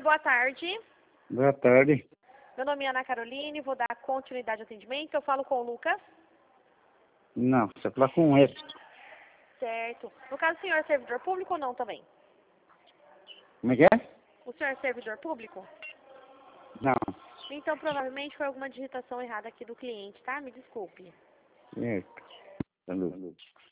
boa tarde. Boa tarde. Meu nome é Ana Caroline, vou dar continuidade ao atendimento. Eu falo com o Lucas. Não, você fala com ele. Certo. No caso, o senhor é servidor público ou não também? Como é que é? O senhor é servidor público? Não. Então, provavelmente foi alguma digitação errada aqui do cliente, tá? Me desculpe. Certo. Saúde.